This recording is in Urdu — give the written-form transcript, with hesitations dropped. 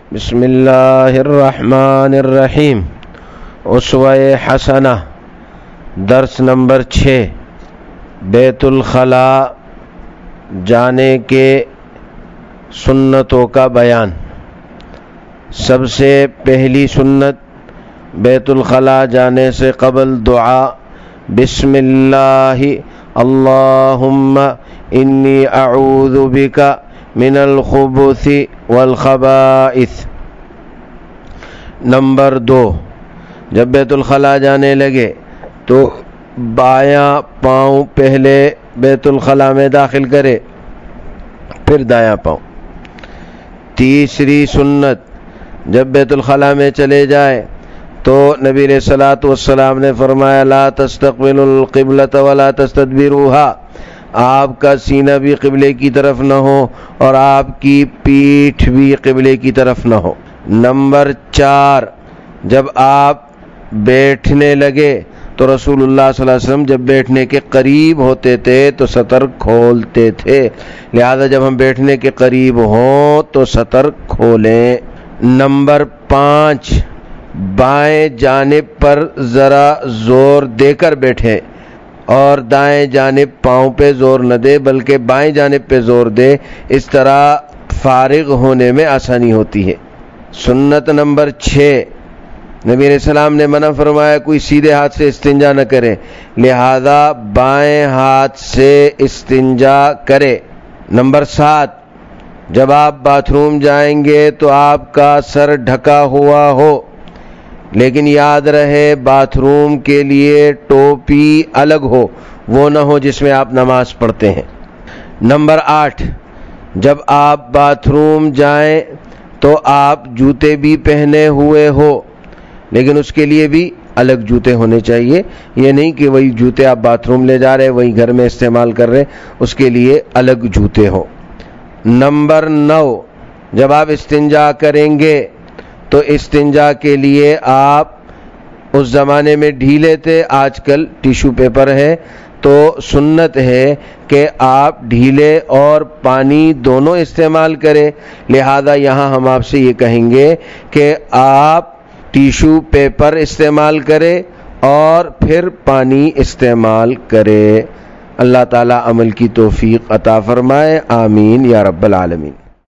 بسم اللہ الرحمن الرحیم. اسوہ حسنہ درس نمبر 6. بیت الخلاء جانے کے سنتوں کا بیان. سب سے پہلی سنت بیت الخلاء جانے سے قبل دعا بسم اللہ اللہم انی اعوذ بک من الخبث والخبائث. نمبر 2، جب بیت الخلاء جانے لگے تو بایاں پاؤں پہلے بیت الخلاء میں داخل کرے، پھر دایاں پاؤں. تیسری سنت، جب بیت الخلاء میں چلے جائے تو نبی علیہ الصلوۃ والسلام نے فرمایا لا تستقبلوا القبلۃ ولا تستدبروها، آپ کا سینہ بھی قبلے کی طرف نہ ہو اور آپ کی پیٹھ بھی قبلے کی طرف نہ ہو. نمبر 4، جب آپ بیٹھنے لگے تو رسول اللہ صلی اللہ علیہ وسلم جب بیٹھنے کے قریب ہوتے تھے تو سطر کھولتے تھے، لہذا جب ہم بیٹھنے کے قریب ہوں تو سطر کھولیں. نمبر 5، بائیں جانب پر ذرا زور دے کر بیٹھیں اور دائیں جانب پاؤں پہ زور نہ دے بلکہ بائیں جانب پہ زور دے، اس طرح فارغ ہونے میں آسانی ہوتی ہے. سنت نمبر 6، نبی علیہ السلام نے منع فرمایا کوئی سیدھے ہاتھ سے استنجا نہ کرے، لہذا بائیں ہاتھ سے استنجا کرے. نمبر 7، جب آپ باتھ روم جائیں گے تو آپ کا سر ڈھکا ہوا ہو، لیکن یاد رہے باتھ روم کے لیے ٹوپی الگ ہو، وہ نہ ہو جس میں آپ نماز پڑھتے ہیں. نمبر 8، جب آپ باتھ روم جائیں تو آپ جوتے بھی پہنے ہوئے ہو، لیکن اس کے لیے بھی الگ جوتے ہونے چاہیے. یہ نہیں کہ وہی جوتے آپ باتھ روم لے جا رہے وہی گھر میں استعمال کر رہے، اس کے لیے الگ جوتے ہو. نمبر 9، جب آپ استنجا کریں گے تو استنجا کے لیے آپ اس زمانے میں ڈھیلے تھے، آج کل ٹیشو پیپر ہے، تو سنت ہے کہ آپ ڈھیلے اور پانی دونوں استعمال کریں. لہذا یہاں ہم آپ سے یہ کہیں گے کہ آپ ٹیشو پیپر استعمال کریں اور پھر پانی استعمال کریں. اللہ تعالی عمل کی توفیق عطا فرمائے، آمین یا رب العالمین.